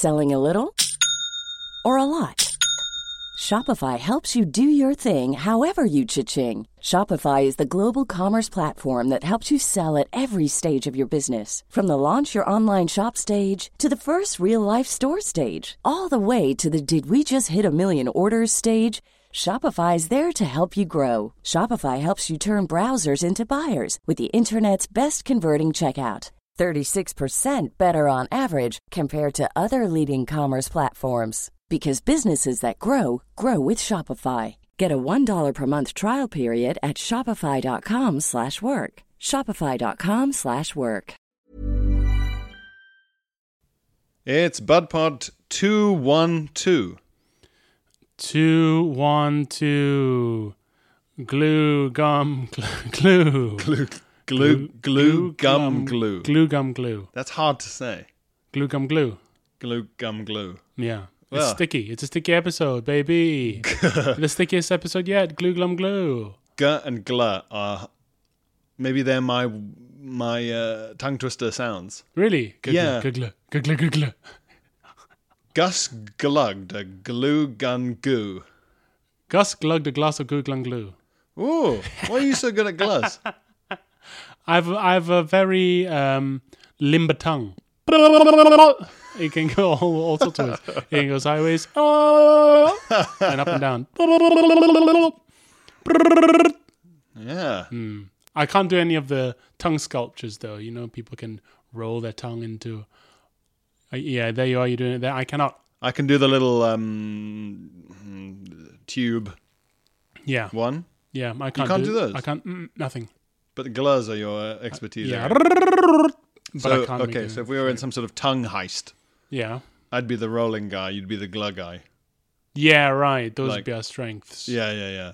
Selling a little or a lot? Shopify helps you do your thing however you cha-ching. Shopify is the global commerce platform that helps you sell at every stage of your business. From the launch your online shop stage to the first real-life store stage, all the way to the did we just hit a million orders stage. Shopify is there to help you grow. Shopify helps you turn browsers into buyers with the internet's best converting checkout. 36% better on average compared to other leading commerce platforms. Because businesses that grow, grow with Shopify. Get a $1 per month trial period at shopify.com/work. Shopify.com/work. It's BudPod 212. 212. Glue gum glue. Glue gum glue. Glue gum glue. That's hard to say. Glue gum glue. Glue gum glue. Yeah. Well. It's sticky. It's a sticky episode, baby. The stickiest episode yet. Glue glum glue. G and gl are maybe they're my tongue twister sounds. Really? Yeah. Glue. Glue. Gus glugged a glue gun goo. Gus glugged a glass of glue glum glue. Ooh, why are you so good at gluz? I've a very limber tongue. It can go all sorts of ways. It can go sideways and up and down. Yeah. I can't do any of the tongue sculptures though. You know, people can roll their tongue into. Yeah, there you are. You're doing it there. I cannot. I can do the little tube Yeah. one, Yeah, I can't. You can't do those? I can't. Nothing. but the gluz are your expertise. Yeah. area. But So, I can't. okay, so if we were in some sort of tongue heist, Yeah. I'd be the rolling guy, you'd be the glug guy. Yeah. Right. Those Like- would be our strengths. Yeah.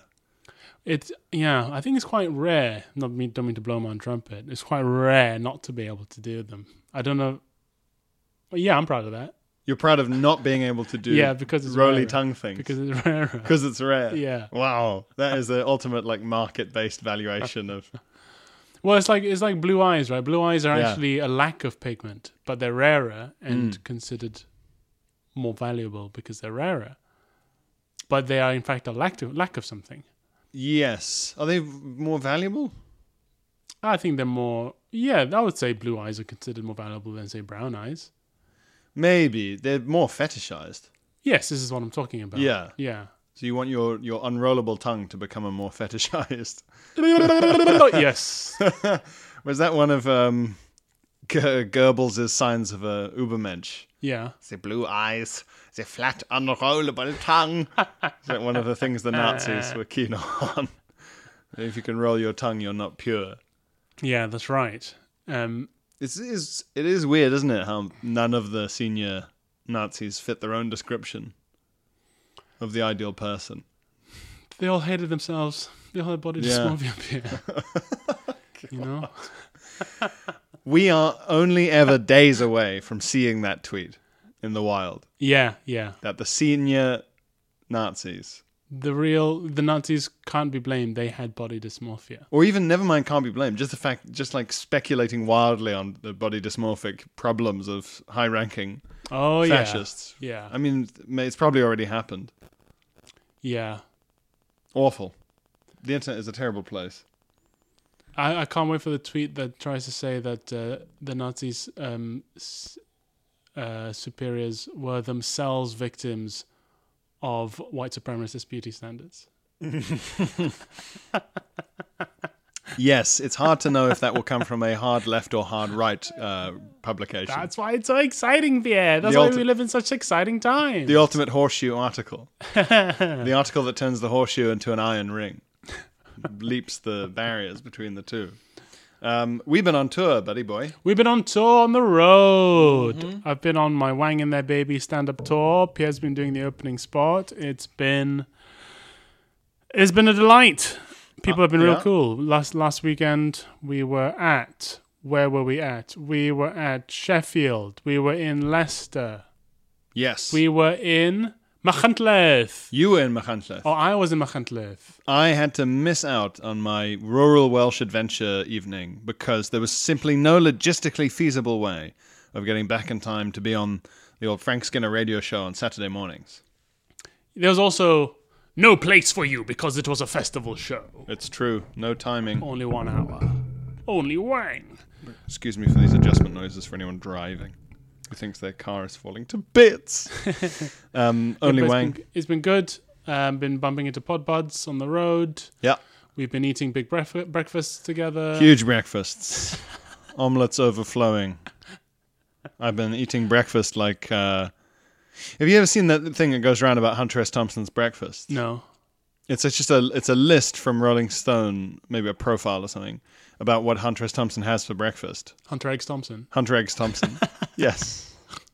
I think it's quite rare. Don't mean to blow my own trumpet. It's quite rare not to be able to do them. I don't know. But yeah, I'm proud of that. You're proud of not being able to do because it's roly rarer. tongue things. Because it's rarer. Because it's rare. Yeah. Wow. That is the ultimate like market-based valuation of... Well, it's like blue eyes, right? Blue eyes are Yeah. actually a lack of pigment, but they're rarer and considered more valuable because they're rarer. But they are in fact a lack of something. Yes. Are they more valuable? I think they're more. Yeah, I would say blue eyes are considered more valuable than say brown eyes. Maybe. They're more fetishized. Yes, this is what I'm talking about. Yeah. Yeah. So you want your unrollable tongue to become a more fetishized. Yes. Was that one of Goebbels' signs of a Ubermensch? Yeah. The blue eyes, the flat unrollable tongue. Is that one of the things the Nazis were keen on? If you can roll your tongue, you're not pure. Yeah, that's right. It is weird, isn't it, how none of the senior Nazis fit their own description of the ideal person. They all hated themselves. They all had body dysmorphia. You know? We are only ever days away from seeing that tweet in the wild. Yeah. That the senior Nazis, The Nazis can't be blamed. They had body dysmorphia. or even never mind can't be blamed, just like speculating wildly on the body dysmorphic problems of high-ranking fascists. Yeah. I mean, it's probably already happened. Yeah. Awful. The internet is a terrible place. I can't wait for the tweet that tries to say that the Nazis' superiors were themselves victims of white supremacist beauty standards. Yes, it's hard to know if that will come from a hard left or hard right publication. That's why it's so exciting, Pierre. That's why we live in such exciting times. The ultimate horseshoe article. The article that turns the horseshoe into an iron ring. Leaps the barriers between the two. We've been on tour, buddy boy. We've been on tour on the road. I've been on my Wang and Their Baby stand-up tour. Pierre's been doing the opening spot. It's been a delight. People have been real cool. Last weekend we were at... Where were we at? We were at Sheffield. We were in Leicester. Yes. We were in Machynlleth. You were in Machynlleth. Oh, I was in Machynlleth. I had to miss out on my rural Welsh adventure evening because there was simply no logistically feasible way of getting back in time to be on The old Frank Skinner radio show on Saturday mornings. There was also no place for you because it was a festival show. It's true. No timing. Only 1 hour. Only Wang. Excuse me for these adjustment noises for anyone driving who thinks their car is falling to bits. Only Wang. It's been good. Been bumping into pod buds on the road. Yeah. We've been eating big breakfasts together. Huge breakfasts. Omelets overflowing. I've been eating breakfast like... have you ever seen that thing that goes around about Hunter S. Thompson's breakfast? No. It's a list from Rolling Stone, maybe a profile or something, about what Hunter S. Thompson has for breakfast. Hunter Eggs Thompson. Hunter Eggs Thompson. Yes.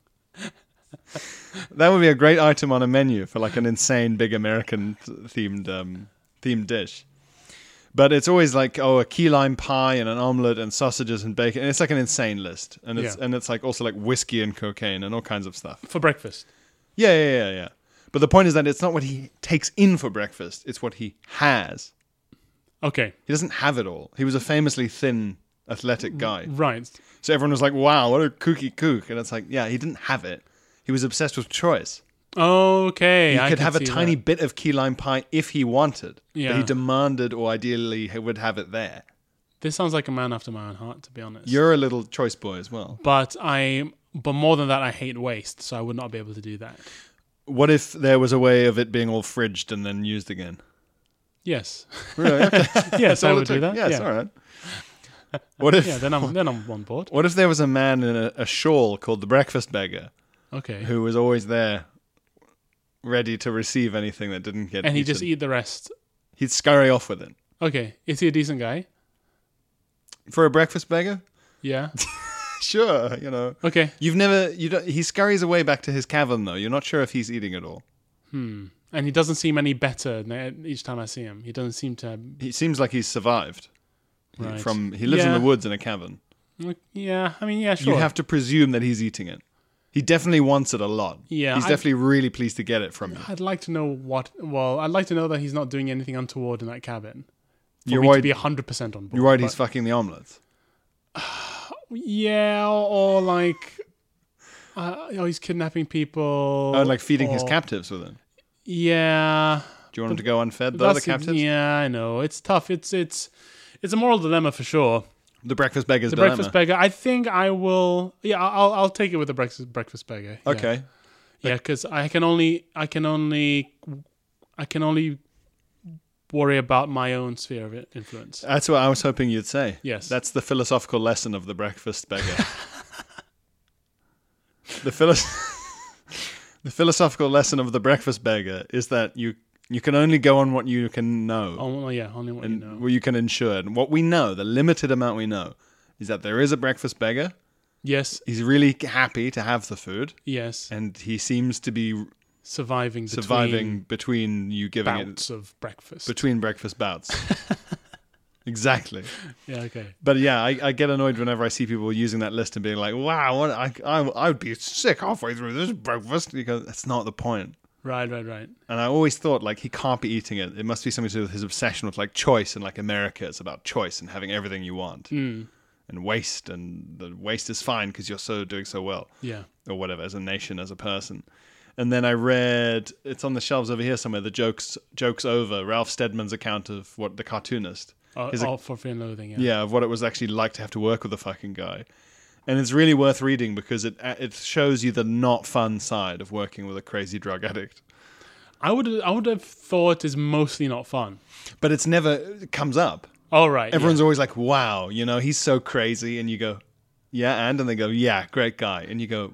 That would be a great item on a menu for like an insane big American themed dish. But it's always like, a key lime pie and an omelet and sausages and bacon. And it's like an insane list. And it's like also like whiskey and cocaine and all kinds of stuff. For breakfast. Yeah. But the point is that it's not what he takes in for breakfast. It's what he has. Okay. He doesn't have it all. He was a famously thin, athletic guy. Right. So everyone was like, wow, what a kooky kook. And it's like, yeah, he didn't have it. He was obsessed with choice. Okay. He could have a tiny bit of key lime pie if he wanted. Yeah. But he demanded or ideally he would have it there. This sounds like a man after my own heart, to be honest. You're a little choice boy as well. But more than that, I hate waste, so I would not be able to do that. What if there was a way of it being all fridged and then used again? Yes. Really? Okay. Yes, I would do that. Yes, all right. What if? Yeah, then I'm on board. What if there was a man in a shawl called the breakfast beggar? Okay. Who was always there, ready to receive anything that didn't get and he'd eaten. just eat the rest. He'd scurry off with it. Okay. Is he a decent guy? For a breakfast beggar? Yeah. Sure, Okay. He scurries away back to his cavern, though. You're not sure if he's eating it all. And he doesn't seem any better each time I see him. He doesn't seem to... He seems like he's survived. Right. He lives in the woods in a cavern. Yeah, I mean, yeah, sure. You have to presume that he's eating it. He definitely wants it a lot. Yeah, He's definitely really pleased to get it from you. I'd like to know I'd like to know that he's not doing anything untoward in that cabin. You're me worried, to be 100% on board. You're worried he's fucking the omelets. Yeah, or like... he's kidnapping people. Oh, like feeding his captives with it. Yeah. Do you want him to go unfed, though, the captives? Yeah, I know. It's tough. It's a moral dilemma for sure. The breakfast beggar's dilemma. The breakfast beggar. I think I will... Yeah, I'll take it with the breakfast beggar. Yeah. Okay. Yeah, because I can only worry about my own sphere of influence. That's what I was hoping you'd say. Yes. That's the philosophical lesson of the breakfast beggar. The philosophical lesson of the breakfast beggar is that you can only go on what you can know. Oh, yeah, only what you know. What you can ensure. And what we know, the limited amount we know, is that there is a breakfast beggar. Yes. He's really happy to have the food. Yes. And he seems to be surviving between you giving bouts of breakfast. Between breakfast bouts. Exactly. Yeah, okay. But yeah, I get annoyed whenever I see people using that list and being like, wow, I would be sick halfway through this breakfast, because that's not the point. Right. And I always thought, like, he can't be eating it. It must be something to do with his obsession with, like, choice, and, like, America is about choice and having everything you want. And waste, and the waste is fine because you're doing so well. Yeah. Or whatever, as a nation, as a person. And then I read, it's on the shelves over here somewhere, the Jokes Over, Ralph Steadman's account of what the cartoonist. For Fear and Loathing, yeah. Yeah, of what it was actually like to have to work with a fucking guy. And it's really worth reading because it shows you the not fun side of working with a crazy drug addict. I would have thought is mostly not fun. But it comes up. Oh, right. Everyone's always like, wow, he's so crazy. And you go, yeah, and they go, yeah, great guy. And you go,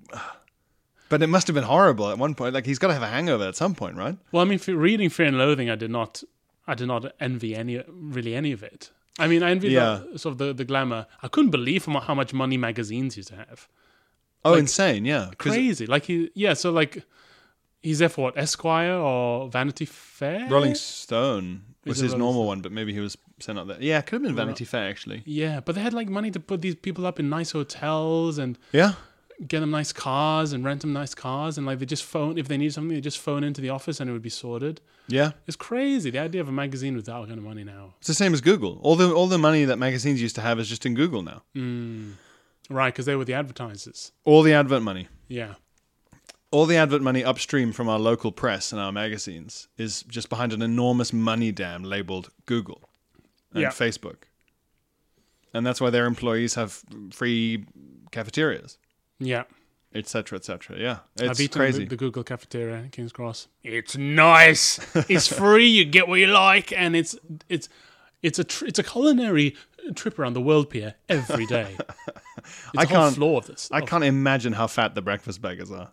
but it must have been horrible at one point. Like, he's got to have a hangover at some point, right? Well, I mean, reading Fear and Loathing, I did not envy any of it. I mean, I envied the glamour. I couldn't believe how much money magazines used to have. Oh, like, insane, yeah. Crazy. Like, he's there for what, Esquire or Vanity Fair? Rolling Stone was his normal one, but maybe he was sent out there. Yeah, it could have been Vanity Fair, actually. Yeah, but they had, like, money to put these people up in nice hotels and... Yeah. Get them nice cars and rent them nice cars, and like they just phone, if they need something, they just phone into the office and it would be sorted. Yeah, it's crazy. The idea of a magazine with that kind of money now. It's the same as Google. All the money that magazines used to have is just in Google now. Right, because they were the advertisers. All the advert money. Yeah. All the advert money upstream from our local press and our magazines is just behind an enormous money dam labeled Google and Yeah. Facebook. And that's why their employees have free cafeterias, Yeah. etc., etc. Yeah, I've it's eaten crazy. the Google cafeteria in King's Cross. It's nice. It's free. You get what you like, and it's a culinary trip around the world, Pierre, every day. It's a whole floor of this. I can't imagine how fat the breakfast beggars are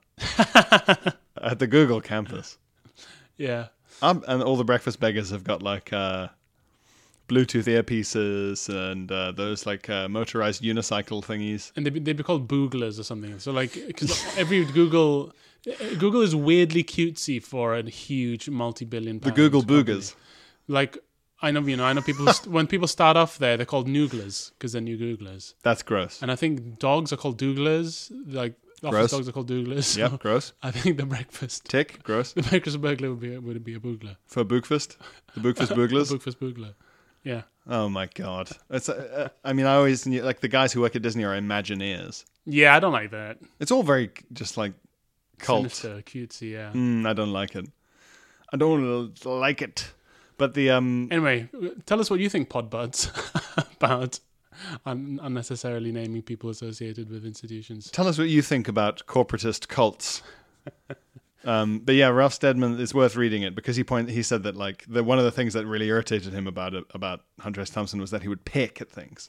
at the Google campus. Yeah. And all the breakfast beggars have got like Bluetooth earpieces and those like motorized unicycle thingies. And they'd be called booglers or something. So like, because every Google is weirdly cutesy for a huge multi-billion. The Google boogers. Like I know people when people start off there, they're called nooglers because they're new Googlers. That's gross. And I think dogs are called douglers. Like office Gross. dogs are called douglers. Yep, So gross. I think the breakfast Gross. the breakfast burglar would be a boogler. For Bookfist? The Bookfist booglers? Breakfast boogler. Yeah. Oh my god. It's I mean, I always like the guys who work at Disney are Imagineers. Yeah, I don't like that. It's all very just like cult. Sinister, cutesy, yeah. I don't like it. I don't like it. But the Anyway, tell us what you think, Podbuds, about unnecessarily naming people associated with institutions. tell us what you think about corporatist cults. But yeah, Ralph Steadman, it's worth reading it because he said that like one of the things that really irritated him about Hunter S. Thompson was that he would pick at things.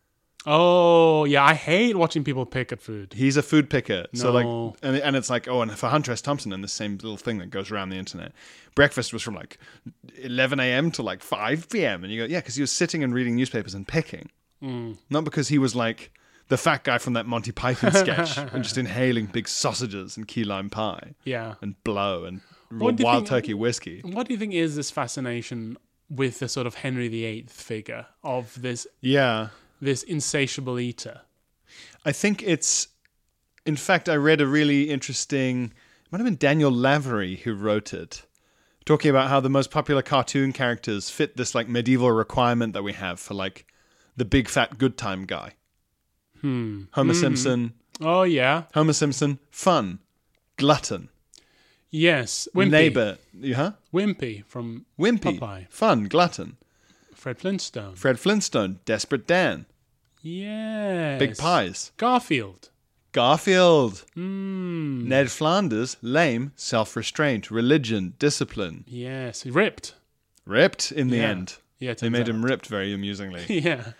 Oh, yeah, I hate watching people pick at food. He's a food picker. So No. like, and it's like, oh, and for Hunter S. Thompson, and the same little thing that goes around the internet, breakfast was from like 11 a.m. to like 5 p.m. And you go, yeah, because he was sitting and reading newspapers and picking. Not because he was like the fat guy from that Monty Python sketch and just inhaling big sausages and key lime pie Yeah. and blow and What do you wild think- turkey whiskey. What do you think is this fascination with the sort of Henry VIII figure of this Yeah. insatiable eater? I think it's, in fact, I read a really interesting, it might have been Daniel Lavery who wrote it, talking about how the most popular cartoon characters fit this like medieval requirement that we have for like the big fat good time guy. Homer Simpson, Oh, yeah. fun, glutton, Yes. Wimpy. neighbor, Wimpy from wimpy, Popeye. fun, glutton, Fred Flintstone. Fred Flintstone, Desperate Dan, Yes. Big Pies, Garfield. Garfield, Ned Flanders, lame, self-restraint, religion, discipline, Yes. Ripped. ripped in the Yeah. end. Yeah, They made him ripped very amusingly. Yeah.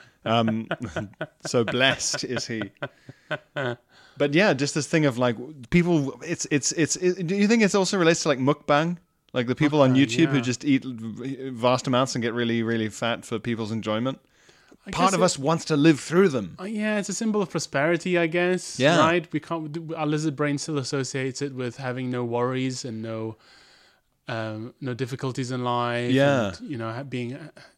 So blessed is he. But yeah, just this thing of like people. It's. Do you think it also relates to like mukbang? Like the people on Mukbang, YouTube who yeah. just eat vast amounts and get really, really fat for people's enjoyment. I Part guess of us wants to live through them. Yeah, it's a symbol of prosperity, I guess. Yeah. Right? We can't. Our lizard brain still associates it with having no worries and no difficulties in life. Yeah. And, being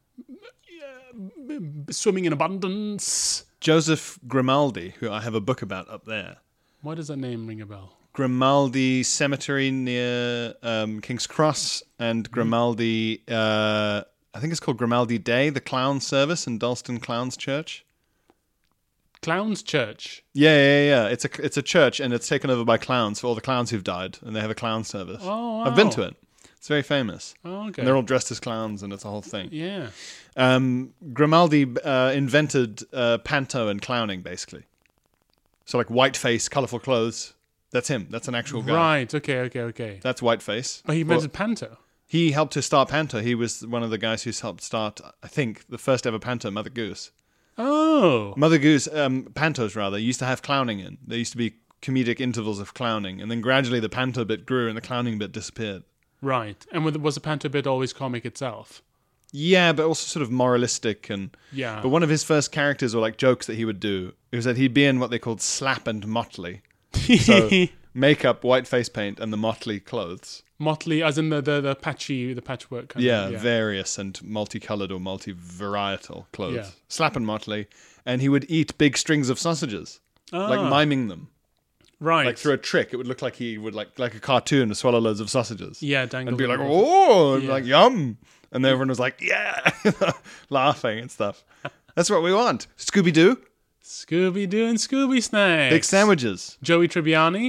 swimming in abundance. Joseph Grimaldi, who I have a book about up there. Why does that name ring a bell? Grimaldi Cemetery near King's Cross and Grimaldi, I think it's called Grimaldi Day, the clown service in Dalston Clowns Church. Clown's Church. Yeah. It's a church and it's taken over by clowns for all the clowns who've died, and they have a clown service. Oh, wow. I've been to it. It's very famous. Oh, okay. And they're all dressed as clowns, and it's a whole thing. Yeah. Grimaldi invented panto and clowning, basically. So like whiteface, colourful clothes. That's him. That's an actual guy. Right. Okay. That's whiteface. But he invented panto. He helped to start Panto. He was one of the guys who's helped start, I think, the first ever Panto, Mother Goose. Oh. Mother Goose, Pantos rather, used to have clowning in. There used to be comedic intervals of clowning, and then gradually the Panto bit grew and the clowning bit disappeared. Right. And was the panto bit always comic itself? Yeah, but also sort of moralistic and. Yeah. But one of his first characters or like jokes that he would do was that he'd be in what they called slap and motley. So makeup, white face paint, and the motley clothes. Motley, as in the patchwork kind Yeah, of. various and multicolored or multi-varietal clothes. Yeah. Slap and motley. And he would eat big strings of sausages, like miming them. Right. Like through a trick, it would look like he would like a cartoon swallow loads of sausages. Yeah, dangle And be them like, over. oh, and Yeah. like yum. And then everyone was like, yeah, laughing and stuff. That's what we want. Scooby-Doo, Scooby-Doo and Scooby Snacks. big sandwiches, Joey Tribbiani.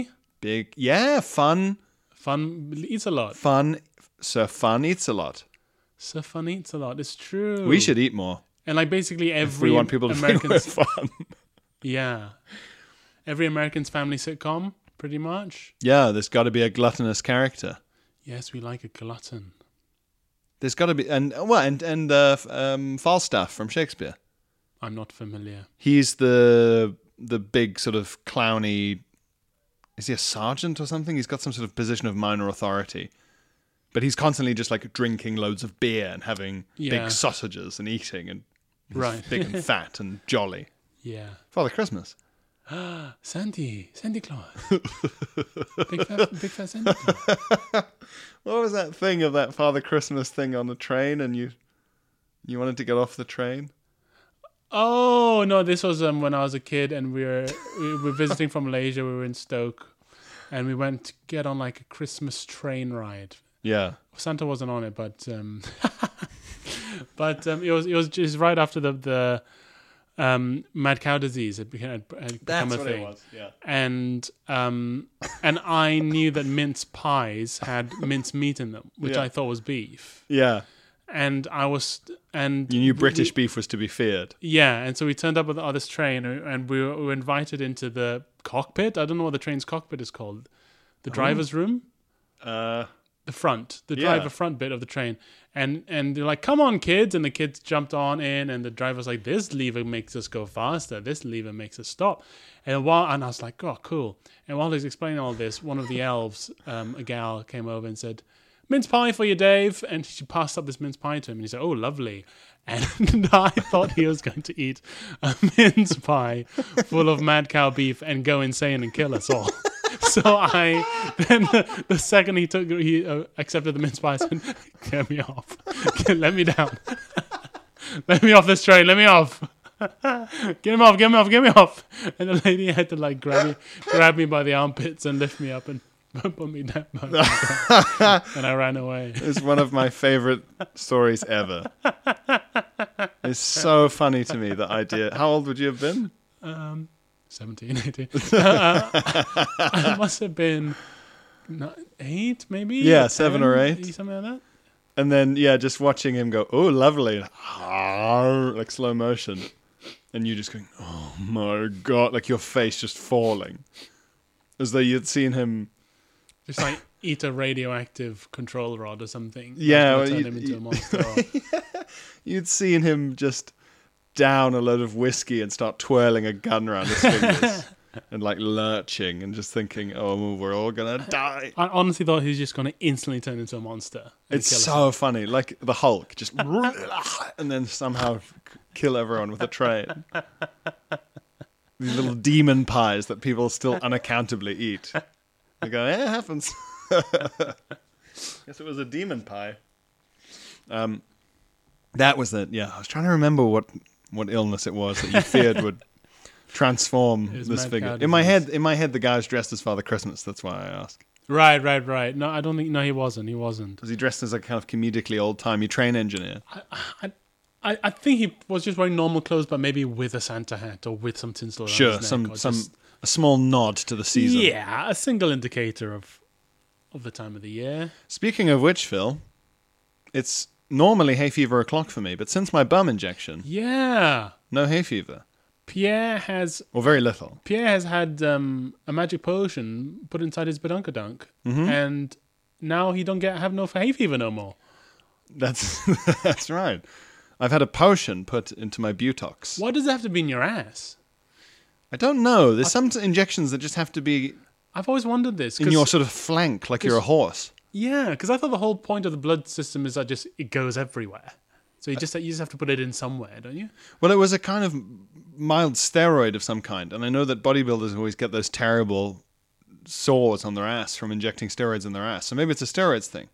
Fun. Fun eats a lot. Fun. Sir Fun eats a lot. So Fun eats a lot. It's true. We should eat more. And like basically If every we want people to think we're American's fun. yeah, every American's family sitcom, pretty much. Yeah, there's got to be a gluttonous character. Yes, we like a glutton. There's got to be, and Falstaff from Shakespeare. I'm not familiar. He's the big sort of clowny. Is he a sergeant or something? He's got some sort of position of minor authority, but he's constantly just like drinking loads of beer and having big sausages and eating, and he's Right. big and fat and jolly. Yeah. Father Christmas. Sandy Claus. big fat Sandy Claus. What was that thing of that Father Christmas thing on the train, and you wanted to get off the train? Oh no, this was when I was a kid and we were visiting from Malaysia. We were in Stoke, and we went to get on like a Christmas train ride. Yeah. Santa wasn't on it, but it was just right after the mad cow disease had become a thing. it was. Yeah. And I knew that mince pies had mince meat in them, which Yeah. I thought was beef. Yeah. And You knew British beef was to be feared. Yeah, and so we turned up on this train, and we were invited into the cockpit. I don't know what the train's cockpit is called. The driver's room? The driver front bit of the train. And they're like, come on, kids. And the kids jumped on in, and the driver's like, this lever makes us go faster. This lever makes us stop. And I was like, oh, cool. And while he's explaining all this, one of the elves, a gal, came over and said, mince pie for you, Dave. And she passed up this mince pie to him, and he said, oh, lovely. And I thought he was going to eat a mince pie full of mad cow beef and go insane and kill us all. So the second he accepted the mince pie, I said, get me off. Let me down. Let me off this train. Let me off. Get me off. And the lady had to like grab me by the armpits and lift me up and put me down. And I ran away. It's one of my favorite stories ever. It's so funny to me, the idea. How old would you have been? 17, 18. I must have been 8, maybe? Yeah, 7 or 8. Something like that. And then, just watching him go, oh, lovely, like slow motion. And you just going, oh my God, like your face just falling. As though you'd seen him. Just like eat a radioactive control rod or something. Yeah. Well, turn him into a monster. You'd seen him just down a load of whiskey and start twirling a gun around his fingers. And like lurching and just thinking, oh, we're all going to die. I honestly thought he was just going to instantly turn into a monster. It's so funny. Like the Hulk, just and then somehow kill everyone with a train. These little demon pies that people still unaccountably eat. They go, it happens. Guess it was a demon pie. That was it. Yeah, I was trying to remember what illness it was that you feared would transform this figure. In my head, the guy was dressed as Father Christmas. That's why I ask. Right. No, I don't think. No, he wasn't. Was he dressed as a kind of comedically old-timey train engineer? I think he was just wearing normal clothes, but maybe with a Santa hat or with some tinsel around his neck. A small nod to the season. Yeah, a single indicator of the time of the year. Speaking of which, Phil, it's normally hay fever o'clock for me, but since my bum injection, no hay fever. Pierre has very little. Pierre has had a magic potion put inside his badunkadunk, and now he don't have no hay fever no more. That's right. I've had a potion put into my butox. Why does it have to be in your ass? I don't know. There's some injections that just have to be. I've always wondered this. In your sort of flank, like you're a horse. Yeah, because I thought the whole point of the blood system is that it goes everywhere. So you just have to put it in somewhere, don't you? Well, it was a kind of mild steroid of some kind, and I know that bodybuilders always get those terrible sores on their ass from injecting steroids in their ass. So maybe it's a steroids thing.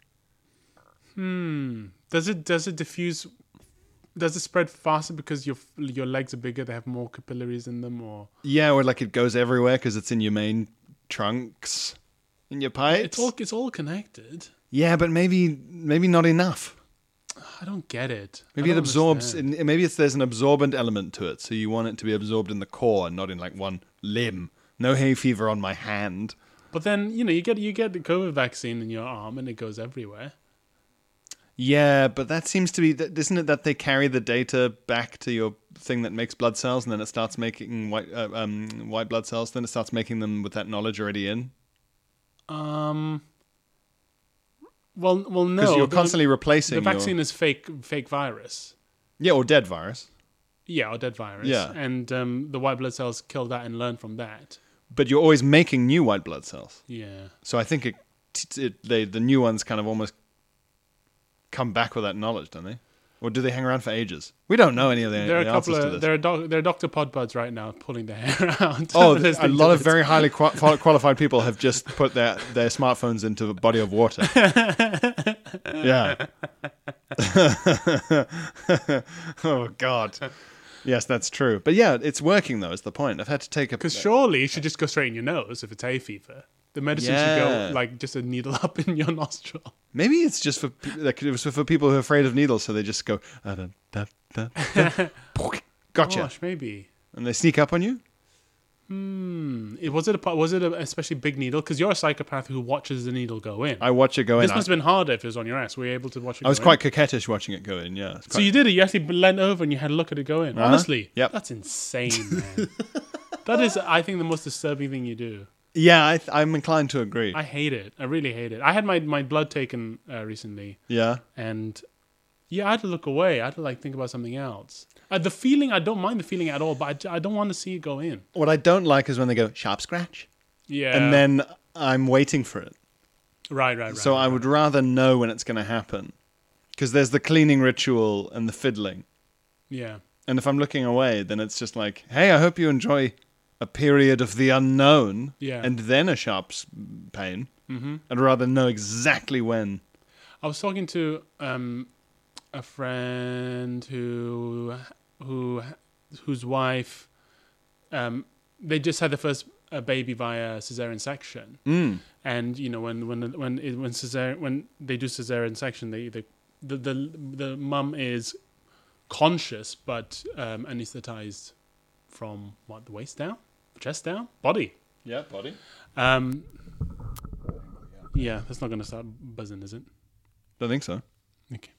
Does it diffuse? Does it spread faster because your legs are bigger? They have more capillaries in them, or or like it goes everywhere because it's in your main trunks, in your pipes. It's all connected. Yeah, but maybe not enough. I don't get it. Maybe it absorbs. Maybe there's an absorbent element to it, so you want it to be absorbed in the core and not in like one limb. No hay fever on my hand. But then you get the COVID vaccine in your arm and it goes everywhere. Yeah, but that seems to be, isn't it that they carry the data back to your thing that makes blood cells, and then it starts making white blood cells, then it starts making them with that knowledge already in? Well, no. Because you're constantly replacing the vaccine is fake virus. Yeah, or dead virus. Yeah, or dead virus. Yeah. And the white blood cells kill that and learn from that. But you're always making new white blood cells. Yeah. So I think the new ones kind of almost come back with that knowledge, don't they? Or do they hang around for ages? We don't know any of the answers to this. There are Dr. Podbuds right now pulling their hair out. Oh, a lot of very highly qualified people have just put their smartphones into a body of water. Yeah. Oh, God. Yes, that's true. But yeah, it's working, though, is the point. I've had to take a... Because surely you should just go straight in your nose if it's hay fever. The medicine should go, like, just a needle up in your nostril. Maybe it's just for it was for people who are afraid of needles, so they just go... Gotcha. Gosh, maybe. And they sneak up on you? Was it a especially big needle? Because you're a psychopath who watches the needle go in. I watch it go in. This must have been harder if it was on your ass. Were you able to watch it go in? I was quite coquettish watching it go in, yeah. So you did it? You actually leant over and you had a look at it go in? Honestly? Yep. That's insane, man. That is, I think, the most disturbing thing you do. Yeah, I'm inclined to agree. I hate it. I really hate it. I had my blood taken recently. Yeah. And yeah, I had to look away. I had to think about something else. The feeling, I don't mind the feeling at all, but I don't want to see it go in. What I don't like is when they go, sharp scratch. Yeah. And then I'm waiting for it. Right. So I would rather know when it's going to happen. Because there's the cleaning ritual and the fiddling. Yeah. And if I'm looking away, then it's just like, hey, I hope you enjoy a period of the unknown. Yeah. And then a sharp pain. Mm-hmm. I'd rather know exactly when. I was talking to a friend whose wife, they just had the first baby via cesarean section, and when they do cesarean section, the mum is conscious but anesthetized from the waist down, chest down, body. Yeah, body. Yeah, that's not going to start buzzing, is it? Don't think so. Okay.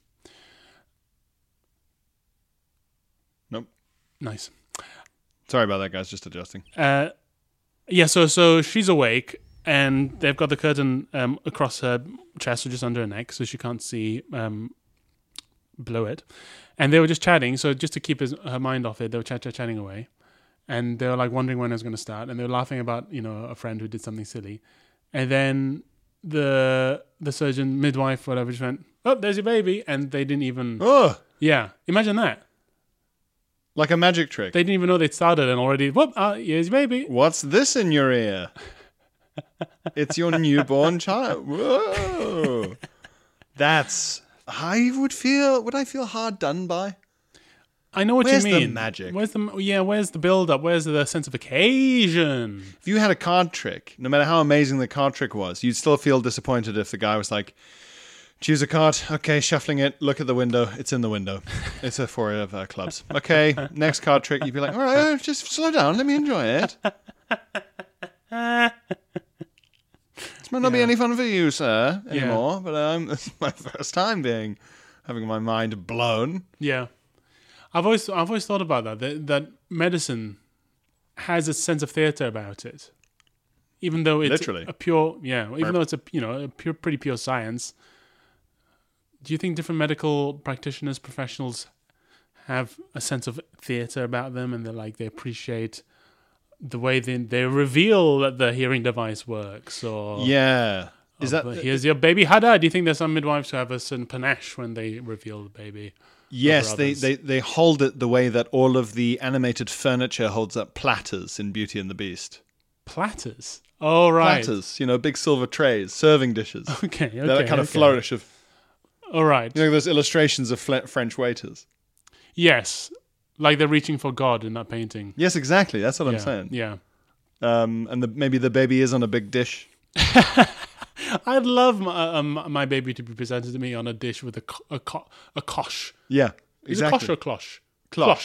Nope. Nice. Sorry about that, guys. Just adjusting. Yeah, so she's awake, and they've got the curtain across her chest or just under her neck, so she can't see below it. And they were just chatting, so just to keep her mind off it, they were chatting away. And they were wondering when it was going to start, and they were laughing about a friend who did something silly. And then the surgeon, midwife, whatever, just went, "Oh, there's your baby," and they didn't even. Oh, yeah, imagine that. Like a magic trick. They didn't even know they'd started, and already, whoop, here's your baby. What's this in your ear? It's your newborn child. Whoa. Would I feel hard done by? I know what Where's you mean. the magic? Where's the build-up? Where's the sense of occasion? If you had a card trick, no matter how amazing the card trick was, you'd still feel disappointed if the guy was like, choose a card. Okay, shuffling it. Look at the window. It's in the window. It's a 4 of clubs. Okay, next card trick. You'd be like, all right, just slow down. Let me enjoy it. This might not be any fun for you, sir, anymore. But it's my first time having my mind blown. Yeah, I've always thought about that medicine has a sense of theater about it, even though it's literally a pure though it's a pretty pure science. Do you think different medical practitioners, professionals, have a sense of theater about them, and they appreciate the way they reveal that the hearing device works? Or yeah, here's your baby Hada? Do you think there's some midwives who have a certain panache when they reveal the baby? Yes, they hold it the way that all of the animated furniture holds up platters in Beauty and the Beast. Platters? Oh, right. Platters, big silver trays, serving dishes. Okay. That kind of flourish of... All right. Those illustrations of French waiters. Yes. Like they're reaching for God in that painting. Yes, exactly. That's what I'm saying. Yeah. And maybe the baby is on a big dish. I'd love my baby to be presented to me on a dish with a kosh. Yeah, exactly. Is it kosh or cloche? Cloche.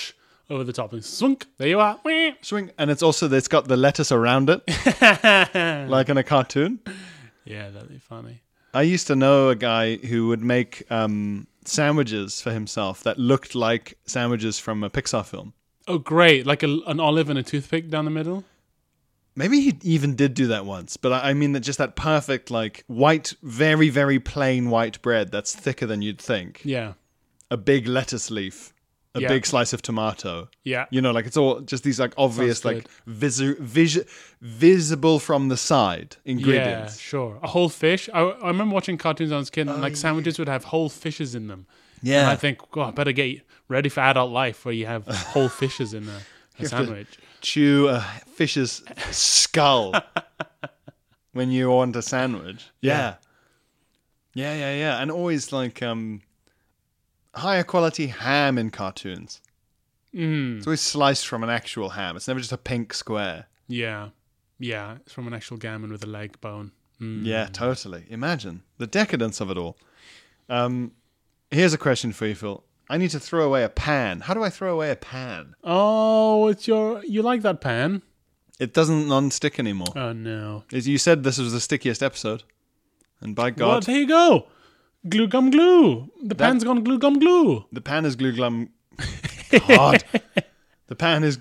over the top and swunk. There you are. Wah. Swing. And it's got the lettuce around it, like in a cartoon. Yeah, that'd be funny. I used to know a guy who would make sandwiches for himself that looked like sandwiches from a Pixar film. Oh, great. Like an olive and a toothpick down the middle? Maybe he even did do that once, but I mean that just that perfect, like, white, very, very plain white bread that's thicker than you'd think. Yeah. A big lettuce leaf, a Yeah. big slice of tomato. Yeah. You know, like it's all just these like obvious, Sounds like visible from the side Yeah, ingredients. sure. A whole fish. I remember watching cartoons when I was a kid, and like sandwiches would have whole fishes in them. Yeah. And I think, I better get ready for adult life where you have whole fishes in a sandwich. Chew a fish's skull when you want a sandwich. Yeah. Yeah. And always like higher quality ham in cartoons. It's always sliced from an actual ham. It's never just a pink square. Yeah. Yeah. It's from an actual gammon with a leg bone. Yeah, totally. Imagine the decadence of it all. Here's a question for you, Phil. I need to throw away a pan. How do I throw away a pan? Oh, you like that pan? It doesn't non-stick anymore. Oh, no. As you said, this was the stickiest episode. And by God, Well, there you go. Glue gum glue. The pan's gone glue gum glue. the pan is glue glum. God. The pan is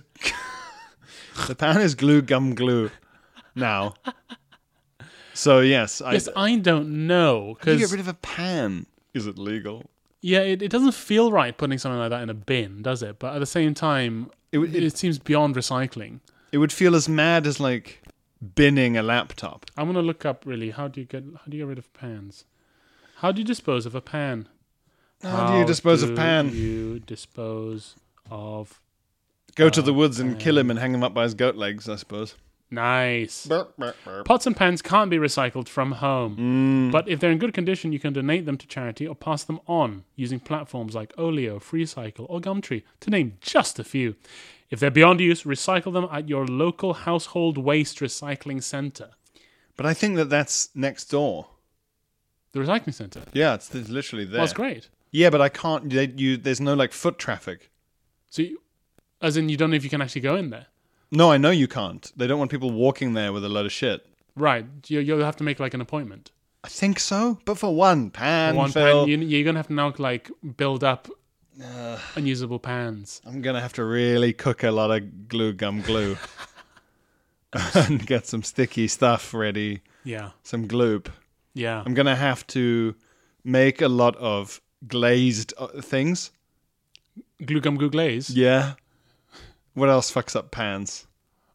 glue gum glue now. So yes, Yes, I don't know. how do you get Because, rid of a pan? Is it legal? yeah, it doesn't feel right putting something like that in a bin, does it? But at the same time, it seems beyond recycling. It would feel as mad as like binning a laptop. I'm gonna look up really how do you get rid of pans? How do you dispose of a pan? How do you dispose of pan? You dispose of Go to the woods and kill him and hang him up by his goat legs, I suppose. nice. Burp, burp, burp. Pots and pans can't be recycled from home, but if they're in good condition, you can donate them to charity or pass them on using platforms like Olio, FreeCycle, or Gumtree, to name just a few. If they're beyond use, recycle them at your local household waste recycling centre. But I think that's next door. The recycling centre. Yeah, it's literally there. Well, that's great. Yeah, but I can't. There's no like foot traffic. So, as in, you don't know if you can actually go in there. No, I know you can't. They don't want people walking there with a load of shit. Right. You'll have to make like an appointment. I think so, but for one pan, One Phil, pan, you're gonna have to now like build up unusable pans. I'm gonna have to really cook a lot of glue gum glue and get some sticky stuff ready. Yeah. Some gloop. Yeah. I'm gonna have to make a lot of glazed things. Glue gum glue glaze. Yeah. What else fucks up pans?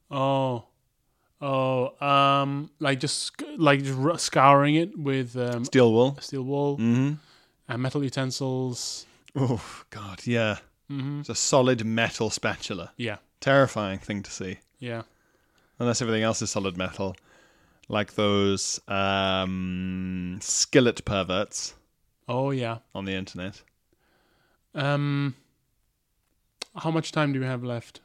Like just scouring it with Steel wool. steel wool Mm-hmm. and metal utensils. Oh God, yeah. It's a solid metal spatula. Yeah. Terrifying thing to see. Yeah. Unless everything else is solid metal, like those skillet perverts Oh yeah. on the internet. How much time do we have left?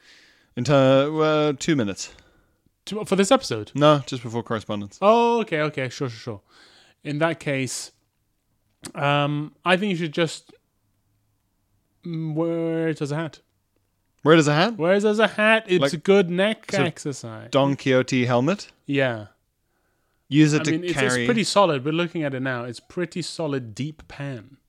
2 minutes. For this episode? No, just before correspondence. Oh, okay. Sure. In that case, I think you should just wear it as a hat. Where does a hat? Wear it as a hat. It's Like- a good neck so- exercise. Don Quixote helmet. Yeah. Use it I to mean, it's carry. pretty solid. We're looking at it now. It's pretty solid, deep pan.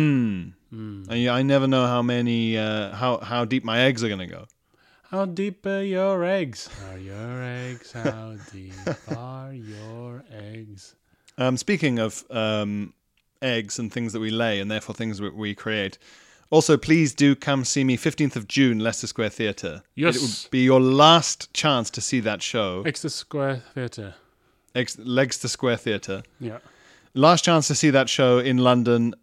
I never know how many, how deep my eggs are gonna go. How deep are your eggs? Are your eggs? How deep are your eggs? Speaking of eggs and things that we lay, and therefore things we create. Also, please do come see me 15th of June, Leicester Square Theatre. Yes. It would be your last chance to see that show. Exeter Square Theatre. Leicester Square Theatre. Yeah. Last chance to see that show in London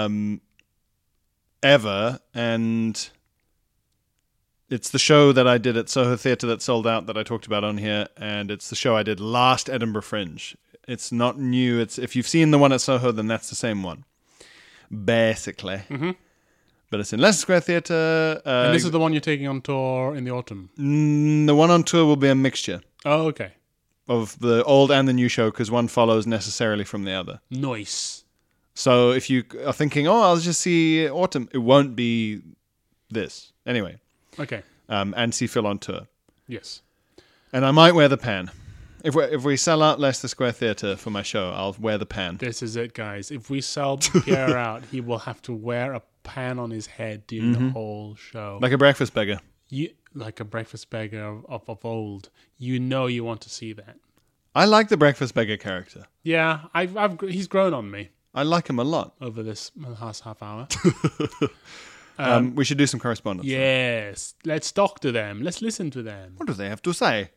ever, and it's the show that I did at Soho Theatre that sold out that I talked about on here, and it's the show I did last Edinburgh Fringe. It's not new. It's if you've seen the one at Soho, then that's the same one, basically. Mm-hmm. But it's in Leicester Square Theatre. And this is the one you're taking on tour in the autumn. The one on tour will be a mixture Oh, okay. of the old and the new show because one follows necessarily from the other. Nice. So if you are thinking, oh, I'll just see autumn, it won't be this. Anyway, Okay. and see Phil on tour. Yes. And I might wear the pan. If we sell out Leicester Square Theatre for my show, I'll wear the pan. This is it, guys. If we sell Pierre out, he will have to wear a pan on his head during the whole show. Like a breakfast beggar. Like a breakfast beggar of old. You know you want to see that. I like the breakfast beggar character. Yeah, he's grown on me I like him a lot. over this last half hour. We should do some correspondence. Yes, let's talk to them. Let's listen to them. What do they have to say?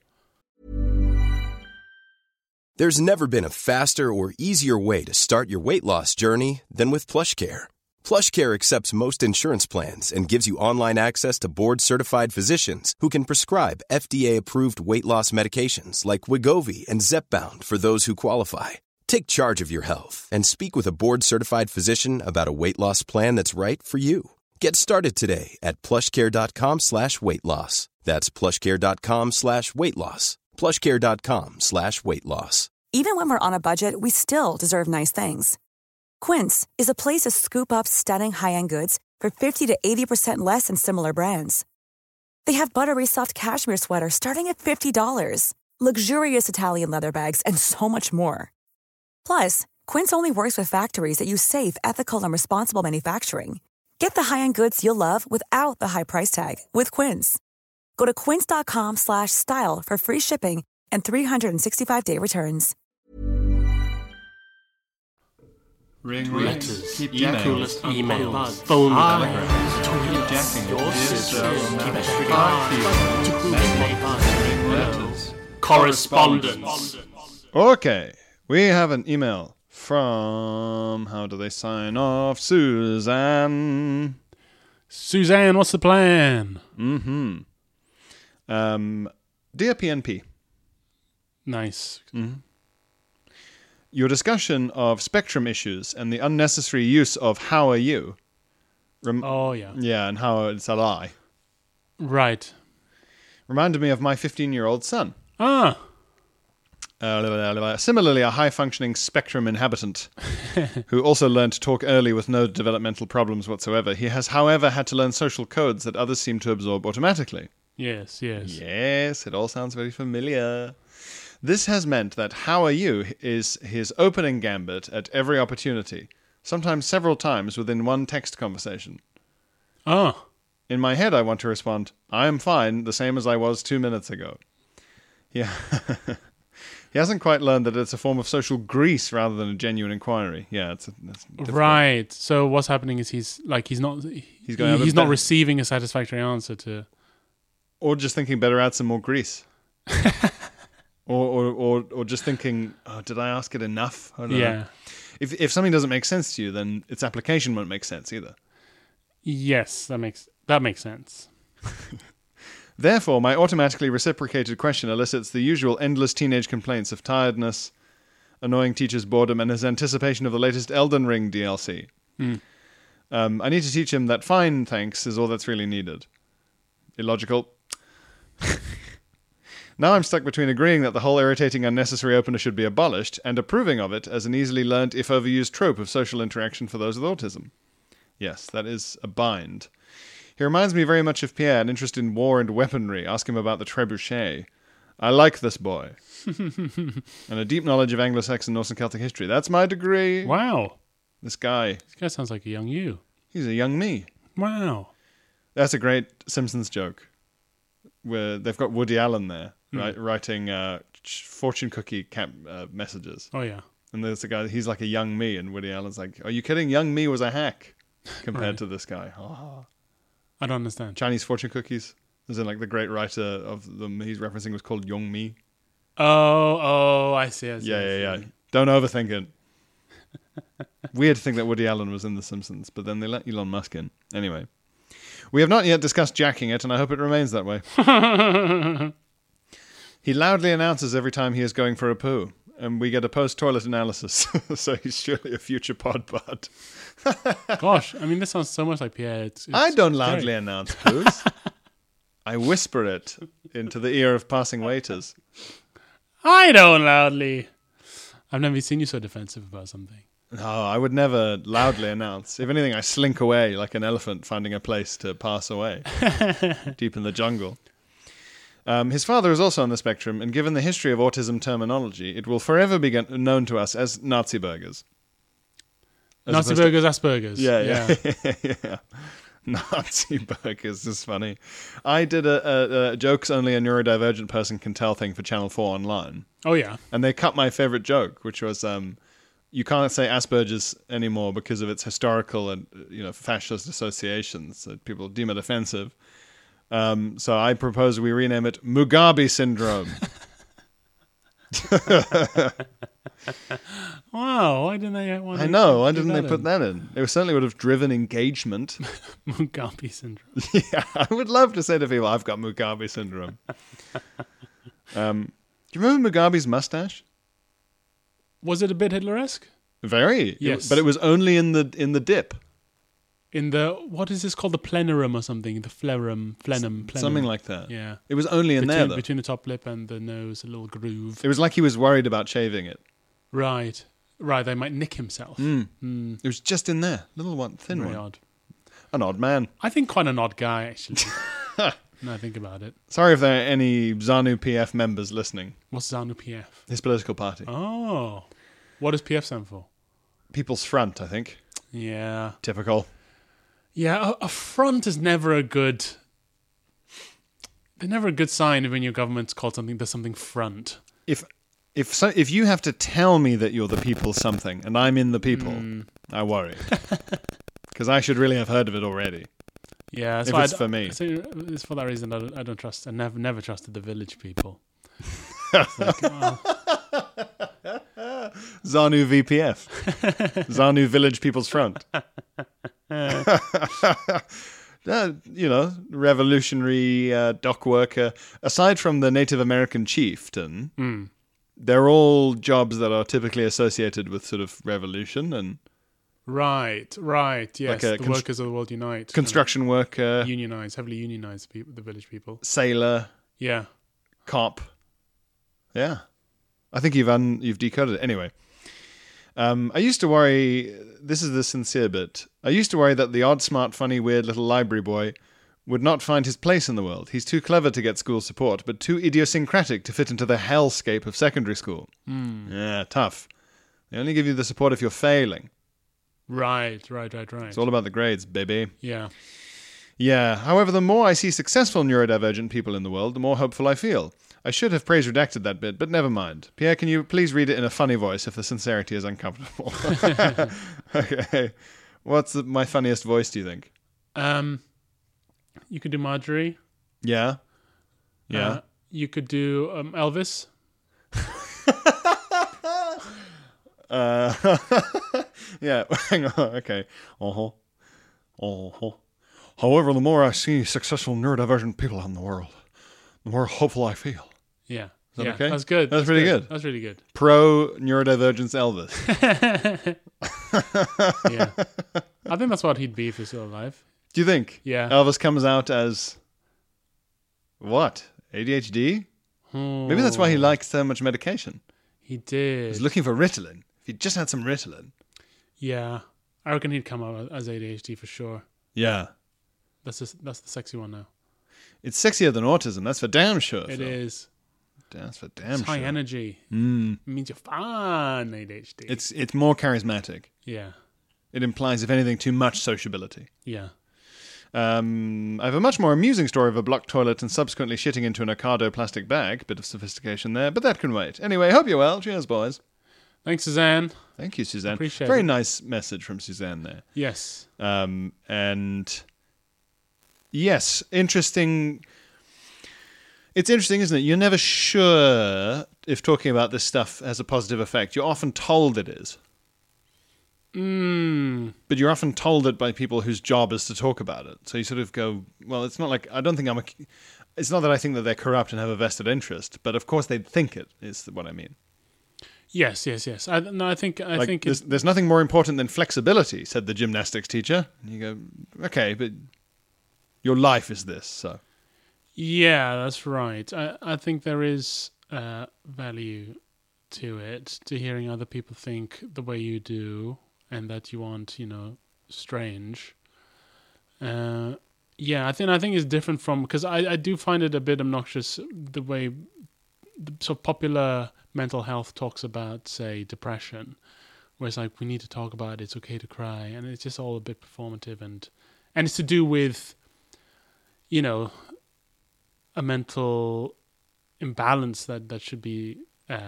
There's never been a faster or easier way to start your weight loss journey than with PlushCare. PlushCare accepts most insurance plans and gives you online access to board-certified physicians who can prescribe FDA-approved weight loss medications like Wegovy and Zepbound for those who qualify. Take charge of your health and speak with a board-certified physician about a weight loss plan that's right for you. Get started today at plushcare.com/weight loss. That's plushcare.com/weight loss. plushcare.com/weight loss. Even when we're on a budget, we still deserve nice things. Quince is a place to scoop up stunning high-end goods for 50 to 80% less than similar brands. They have buttery soft cashmere sweaters starting at $50, luxurious Italian leather bags, and so much more. Plus, Quince only works with factories that use safe, ethical, and responsible manufacturing. Get the high-end goods you'll love without the high price tag with Quince. Go to quince.com/style for free shipping and 365-day returns. Ring Letters, keep coolest emails, emails, phone telegrams, calls, jacking your it, sisters, keep keep it letters, correspondence. Okay, we have an email from, how do they sign off? Suzanne. Suzanne, what's the plan? Dear PNP, Nice. your discussion of spectrum issues and the unnecessary use of "how are you?" Oh, yeah. Yeah, and how it's a lie. Right. Reminded me of my 15-year-old son. Ah. Similarly, a high-functioning spectrum inhabitant who also learned to talk early with no developmental problems whatsoever. He has, however, had to learn social codes that others seem to absorb automatically. Yes. Yes, it all sounds very familiar. This has meant that "how are you?" is his opening gambit at every opportunity, sometimes several times within one text conversation. Oh. In my head, I want to respond, "I am fine, the same as I was 2 minutes ago." Yeah. He hasn't quite learned that it's a form of social grease rather than a genuine inquiry. Yeah, it's difficult. Right. So what's happening is he's not receiving a satisfactory answer to. Or just thinking, better add some more grease. or just thinking, oh, did I ask it enough? I don't know. If something doesn't make sense to you, then its application won't make sense either. Yes, that makes sense. Therefore, my automatically reciprocated question elicits the usual endless teenage complaints of tiredness, annoying teacher's boredom, and his anticipation of the latest Elden Ring DLC. I need to teach him that fine, thanks, is all that's really needed. Illogical. Now I'm stuck between agreeing that the whole irritating unnecessary opener should be abolished and approving of it as an easily learnt, if overused, trope of social interaction for those with autism. Yes, that is a bind. He reminds me very much of Pierre, an interest in war and weaponry. Ask him about the trebuchet. I like this boy. And a deep knowledge of Anglo-Saxon, Norse, and Celtic history. That's my degree. Wow. This guy sounds like a young you. He's a young me. Wow. That's a great Simpsons joke, where they've got Woody Allen there, right, writing fortune cookie messages. Oh, yeah. And there's a guy, he's like a young me, and Woody Allen's like, are you kidding? Young me was a hack compared to this guy. I don't understand. Chinese fortune cookies. As in, like, the great writer of them he's referencing was called Yong Mi. Oh, I see. Yeah. Don't overthink it. Weird to think that Woody Allen was in The Simpsons, but then they let Elon Musk in. Anyway. We have not yet discussed jacking it, and I hope it remains that way. He loudly announces every time he is going for a poo, and we get a post-toilet analysis, so he's surely a future pod bud. Gosh, I mean, this sounds so much like Pierre. It's I don't loudly announce poos. I whisper it into the ear of passing waiters. I don't loudly. I've never seen you so defensive about something. No, I would never loudly announce. If anything, I slink away like an elephant finding a place to pass away, deep in the jungle. His father is also on the spectrum, and given the history of autism terminology, it will forever be known to us as Nazi burgers. Nazi burgers, Asperger's. Yeah. Nazi burgers is funny. I did a jokes only a neurodivergent person can tell thing for Channel 4 online. Oh, yeah. And they cut my favorite joke, which was you can't say Asperger's anymore because of its historical and fascist associations. So people deem it offensive. So I propose we rename it Mugabe syndrome. Wow, why didn't they want I know. Why didn't they put that in? It certainly would have driven engagement. Mugabe syndrome. Yeah, I would love to say to people, I've got Mugabe syndrome. Do you remember Mugabe's mustache? Was it a bit Hitler-esque? Very. Yes. But it was only in the dip. In the, what is this called? The plenarum or something? The plenum. Something like that. Yeah. It was only in there, though. Between the top lip and the nose, a little groove. It was like he was worried about shaving it. Right. They might nick himself. It was just in there. Little one, thin Very one. odd. An odd man. I think quite an odd guy, actually. Now I think about it. Sorry if there are any ZANU PF members listening. What's ZANU PF? His political party. Oh. What does PF stand for? People's Front, I think. Yeah. Typical. Yeah, a front is never a good... They're never a good sign when your government's called something, there's something front. If you have to tell me that you're the people's something, and I'm in the people, I worry. Because I should really have heard of it already. Yeah, that's if why it's for me. It's for that reason I don't trust. I never trusted the village people. It's like, ZANU VPF. ZANU Village People's Front. Revolutionary dock worker. Aside from the Native American chieftain, they're all jobs that are typically associated with sort of revolution and... Right, yes. Like the workers of the world unite. Construction worker. Unionized, heavily unionized people, the village people. Sailor. Yeah. Cop. Yeah. I think you've decoded it. Anyway. I used to worry, this is the sincere bit, I used to worry that the odd, smart, funny, weird little library boy would not find his place in the world. He's too clever to get school support, but too idiosyncratic to fit into the hellscape of secondary school. Yeah, tough. They only give you the support if you're failing. Right. It's all about the grades, baby. Yeah. Yeah, however, the more I see successful neurodivergent people in the world, the more hopeful I feel. I should have praise redacted that bit, but never mind. Pierre, can you please read it in a funny voice if the sincerity is uncomfortable? Okay. What's my funniest voice, do you think? You could do Marjorie. Yeah. You could do Elvis. Yeah, hang on, okay. However, the more I see successful neurodivergent people in the world, the more hopeful I feel. Yeah. Is that okay? That's good. That's pretty good. That's really good. Pro neurodivergence Elvis. Yeah. I think that's what he'd be if he was still alive. Do you think? Yeah. Elvis comes out as what? ADHD? Maybe that's why he likes so much medication. He did. He's looking for Ritalin. If he just had some Ritalin. Yeah. I reckon he'd come out as ADHD for sure. Yeah. That's the sexy one now. It's sexier than autism. That's for damn sure. It is. That's for damn It's sure. high energy. It means you're fun, ADHD. It's more charismatic. Yeah. It implies, if anything, too much sociability. Yeah. I have a much more amusing story of a blocked toilet and subsequently shitting into an Ocado plastic bag. Bit of sophistication there, but that can wait. Anyway, hope you're well. Cheers, boys. Thanks, Suzanne. Thank you, Suzanne. Appreciate Very it. nice message from Suzanne there. Yes. And yes, interesting. It's interesting, isn't it? You're never sure if talking about this stuff has a positive effect. You're often told it is. But you're often told it by people whose job is to talk about it. So you sort of go, well, it's not like, it's not that I think that they're corrupt and have a vested interest, but of course they'd think it, is what I mean. Yes. I think there's nothing more important than flexibility, said the gymnastics teacher. And you go, okay, but your life is this, so. Yeah, that's right. I think there is value to it, to hearing other people think the way you do, and that you aren't, strange. I think it's different from, because I do find it a bit obnoxious the way so popular mental health talks about, say, depression, where it's like, we need to talk about it, it's okay to cry, and it's just all a bit performative, and it's to do with, a mental imbalance that should be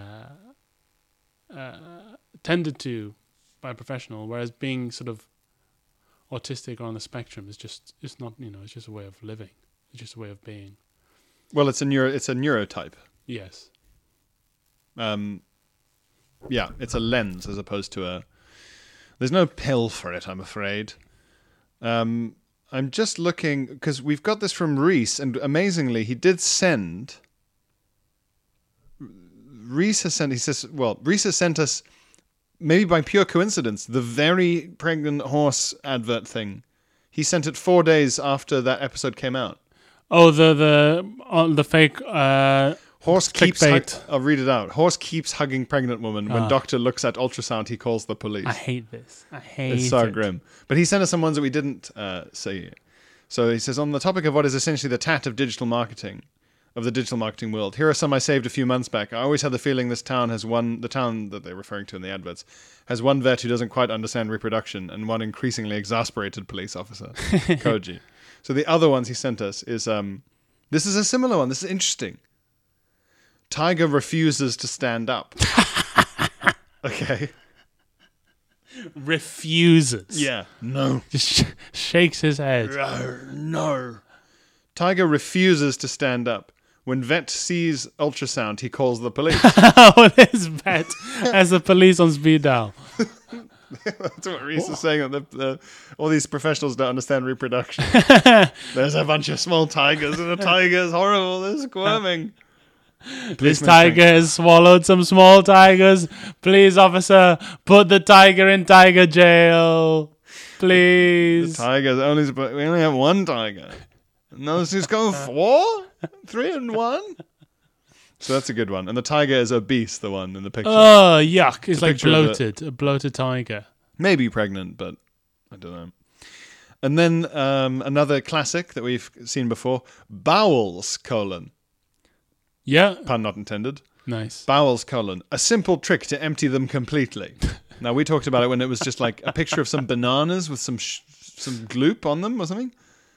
tended to by a professional, whereas being sort of autistic or on the spectrum is just, it's not, it's just a way of living, it's just a way of being. Well, it's a neurotype. Yes. It's a lens as opposed to there's no pill for it, I'm afraid. I'm just looking, because we've got this from Reese, and amazingly, he did send. Reese has sent us, maybe by pure coincidence, the very pregnant horse advert thing. He sent it 4 days after that episode came out. Oh, the fake Horse keeps. clickbait. I'll read it out. Horse keeps hugging pregnant woman. When doctor looks at ultrasound, he calls the police. I hate this. It's so grim. But he sent us some ones that we didn't see. So he says, on the topic of what is essentially the tat of digital marketing, of the digital marketing world, here are some I saved a few months back. I always had the feeling the town that they're referring to in the adverts, has one vet who doesn't quite understand reproduction and one increasingly exasperated police officer, Koji. So the other ones he sent us is, this is a similar one. This is interesting. Tiger refuses to stand up. Okay. Refuses. Yeah. No. Just shakes his head. No. Tiger refuses to stand up. When vet sees ultrasound, he calls the police. Oh, this vet as the police on speed dial. That's what Reese is saying. That all these professionals don't understand reproduction. There's a bunch of small tigers, and the tiger is horrible. They're squirming. This tiger has swallowed some small tigers. Please, officer, put the tiger in tiger jail. Please. The tigers we only have one tiger. No, let's just go 4, 3 and 1. So that's a good one. And the tiger is obese, the one in the picture. Oh, yuck. It's like picture of bloated. A bloated tiger. Maybe pregnant, but I don't know. And then another classic that we've seen before, bowels, : Yeah. pun not intended. Nice. Bowels, : a simple trick to empty them completely. Now, we talked about it when it was just like a picture of some bananas with some gloop on them or something.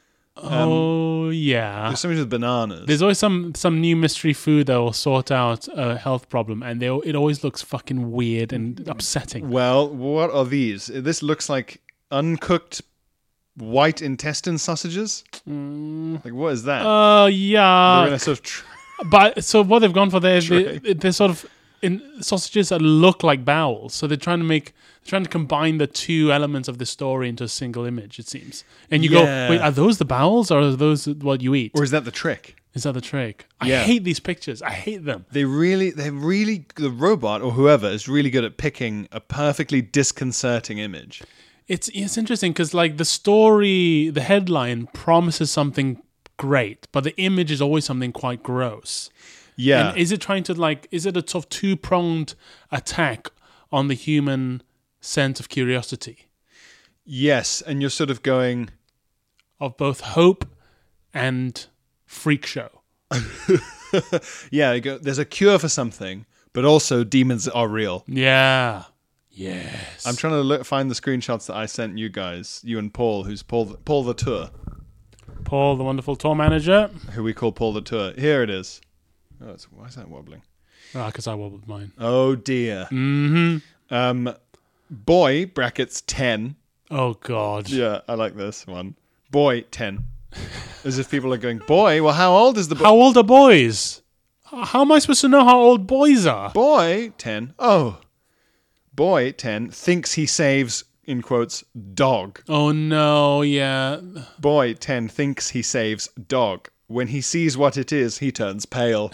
Yeah. There's something with bananas. There's always some new mystery food that will sort out a health problem, and it always looks fucking weird and upsetting. Well, what are these? This looks like uncooked white intestine sausages. Like, what is that? Yeah. They're in a sort of But so what they've gone for there is they're sort of in sausages that look like bowels. So they're trying to combine the two elements of the story into a single image, it seems. And you go, wait, are those the bowels or are those what you eat? Or is that the trick? Is that the trick? Yeah. I hate these pictures. I hate them. They're really, the robot or whoever is really good at picking a perfectly disconcerting image. It's interesting because like the story, the headline promises something great, but the image is always something quite gross. Yeah. And is it is it a sort of two-pronged attack on the human sense of curiosity? Yes, and you're sort of going... Of both hope and freak show. Yeah, you go, there's a cure for something, but also demons are real. Yeah. Yes. I'm trying to find the screenshots that I sent you guys, you and Paul, who's Paul the Tour. Paul, the wonderful tour manager. Who we call Paul the Tour. Here it is. Oh, why is that wobbling? Because I wobbled mine. Oh, dear. Mm-hmm. Boy, brackets 10. Oh, God. Yeah, I like this one. Boy, 10. As if people are going, boy, well, how old is the boy? How old are boys? How am I supposed to know how old boys are? Boy, 10. Oh. Boy, 10, thinks he saves, in quotes, dog. Oh, no, yeah. Boy, 10, thinks he saves dog. When he sees what it is, he turns pale.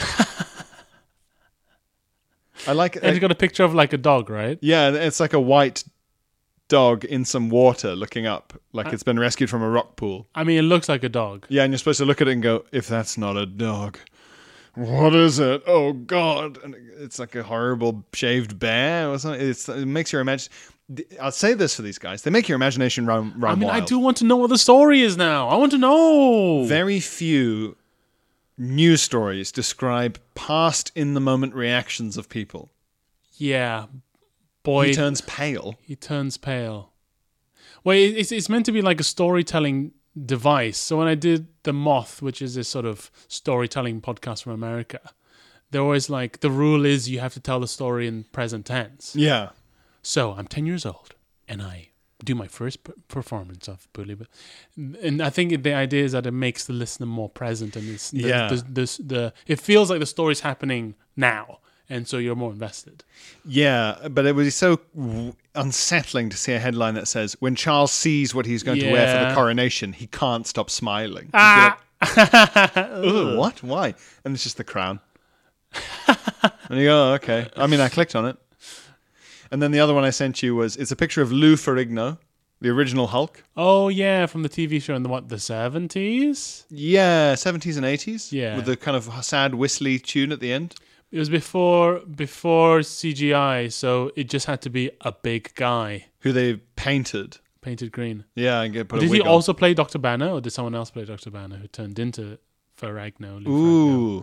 I like it. And you got a picture of like a dog, right? Yeah, it's like a white dog in some water looking up, like it's been rescued from a rock pool. I mean, it looks like a dog. Yeah, and you're supposed to look at it and go, if that's not a dog, what is it? Oh God! And it's like a horrible shaved bear or something. It makes your imagine. I'll say this for these guys: they make your imagination run I mean, wild. I do want to know what the story is now. I want to know. Very few news stories describe past in-the-moment reactions of people. Yeah, boy. He turns pale. He turns pale. Well, it's meant to be like a storytelling device. So when I did The Moth, which is this sort of storytelling podcast from America, they're always like, the rule is you have to tell the story in present tense. Yeah. So I'm 10 years old and I do my first performance of Bully. And I think the idea is that it makes the listener more present, and it feels like the story's happening now. And so you're more invested. Yeah, but it was so unsettling to see a headline that says, when Charles sees what he's going to wear for the coronation, he can't stop smiling. Ah! Ugh, what? Why? And it's just the crown. And you go, oh, okay. I mean, I clicked on it. And then the other one I sent you it's a picture of Lou Ferrigno, the original Hulk. Oh, yeah, from the TV show in the 70s? Yeah, 70s and 80s. Yeah. With the kind of sad whistly tune at the end. It was before CGI, so it just had to be a big guy. Who they painted. Painted green. Yeah, and put a Did wig he on. also play Dr. Banner, or did someone else play Dr. Banner who turned into Ferrigno? Ooh.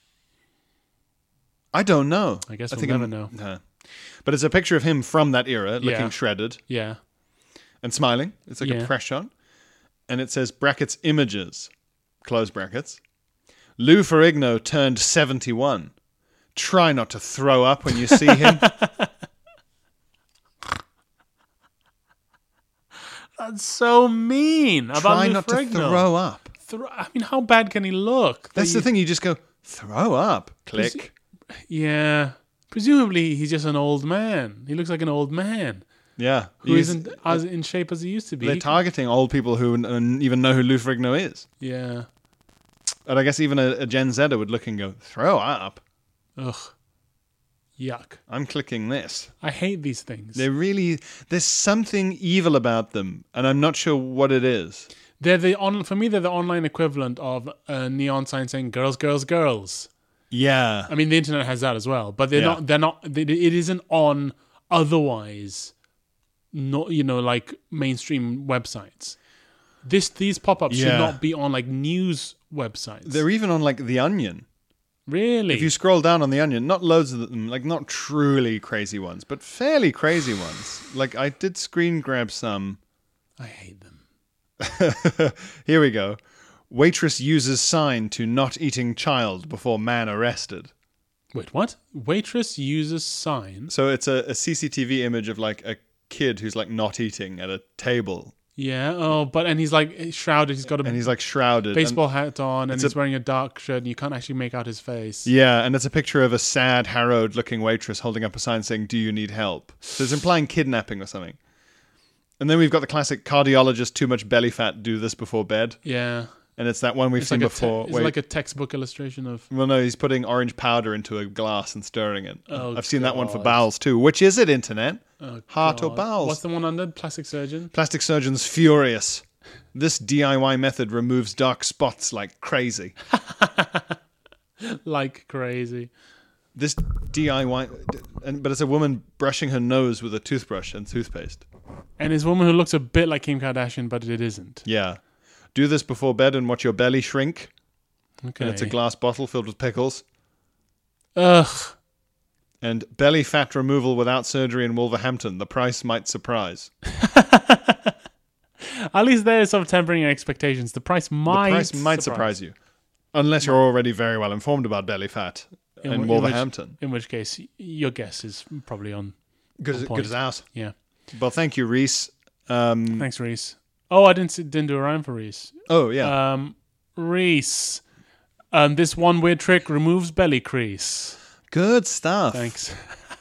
I don't know. I guess we'll never know. No. But it's a picture of him from that era, looking shredded Yeah. and smiling. It's like a press shot. And it says, brackets, images, close brackets. Lou Ferrigno turned 71. Try not to throw up when you see him. That's so mean. Try Lou not Ferrigno. to throw up. I mean, how bad can he look? That's the thing. You just go, throw up. Click. Yeah. Presumably, he's just an old man. He looks like an old man Yeah. who isn't as in shape as he used to be. They're targeting old people who even know who Lou Ferrigno is. Yeah. And I guess even a Gen Zer would look and go, throw up. Ugh. Yuck. I'm clicking this. I hate these things. There's something evil about them, and I'm not sure what it is. For me, they're the online equivalent of a neon sign saying "girls, girls, girls." Yeah. I mean, the internet has that as well, but they're Yeah. not. It isn't on otherwise, not like mainstream websites. These pop-ups should Yeah. not be on like news websites. They're even on like The Onion. Really? If you scroll down on The Onion, not loads of them, like not truly crazy ones, but fairly crazy ones. Like I did screen grab some. I hate them. Here we go. Waitress uses sign to not eating child before man arrested. Wait, what? Waitress uses sign. So it's a CCTV image of like a kid who's like not eating at a table. Yeah. Oh, and he's like shrouded. He's got And a he's like shrouded. baseball hat on, and it's he's wearing a dark shirt, and you can't actually make out his face. Yeah, and it's a picture of a sad, harrowed-looking waitress holding up a sign saying, "Do you need help?" So it's implying kidnapping or something. And then we've got the classic cardiologist, too much belly fat, do this before bed. Yeah. And it's that one we've It's seen like before. It's like a textbook illustration of. Well, no, he's putting orange powder into a glass and stirring it. Oh, I've seen that one for God. bowels too. Which is it, internet? Oh, Heart or God. bowels? What's the one under? Plastic surgeon. Plastic surgeon's furious. This DIY method removes dark spots like crazy. Like crazy. This DIY... But it's a woman brushing her nose with a toothbrush and toothpaste. And his woman who looks a bit like Kim Kardashian, but it isn't. Yeah. Do this before bed and watch your belly shrink. Okay. And it's a glass bottle filled with pickles. Ugh. And belly fat removal without surgery in Wolverhampton. The price might surprise. At least they're sort of tempering your expectations. The price might surprise you. Unless you're already very well informed about belly fat in Wolverhampton. In which case, your guess is probably on Good point. as ours. Yeah. Well, thank you, Reese. Thanks, Reese. Oh, I didn't do a rhyme for Reese. Oh, yeah. Reese. This one weird trick removes belly crease. Good stuff. Thanks.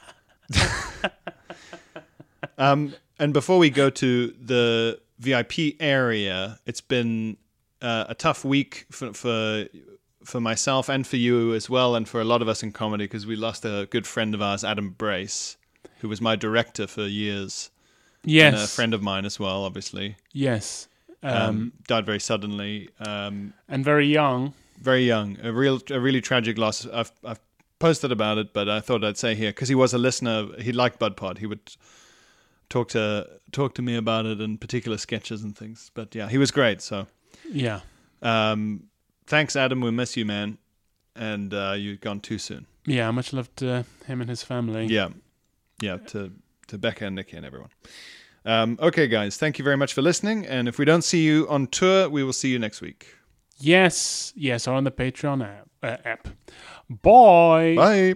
And before we go to the VIP area, it's been a tough week for myself and for you as well, and for a lot of us in comedy, because we lost a good friend of ours, Adam Brace, who was my director for years. Yes. And a friend of mine as well, obviously. Yes. Died very suddenly. And very young. very young. A really tragic loss. I've posted about it, but I thought I'd say here because he was a listener. He liked Bud Pod. He would talk to me about it and particular sketches and things. But yeah, he was great. So yeah. Thanks, Adam. We miss you, man. And you've gone too soon. Yeah, much love to him and his family. Yeah, to Becca and Nikki and everyone. Okay, guys, thank you very much for listening. And if we don't see you on tour, we will see you next week. Yes, or on the Patreon app. Bye. Bye.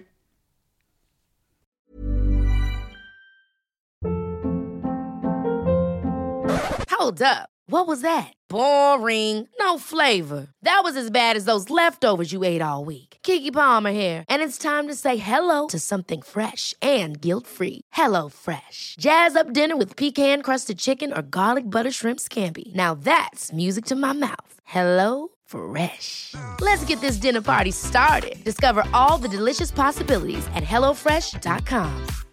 Hold up. What was that? Boring. No flavor. That was as bad as those leftovers you ate all week. Keke Palmer here. And it's time to say hello to something fresh and guilt-free. Hello Fresh. Jazz up dinner with pecan-crusted chicken or garlic butter shrimp scampi. Now that's music to my mouth. Hello Fresh. Let's get this dinner party started. Discover all the delicious possibilities at HelloFresh.com.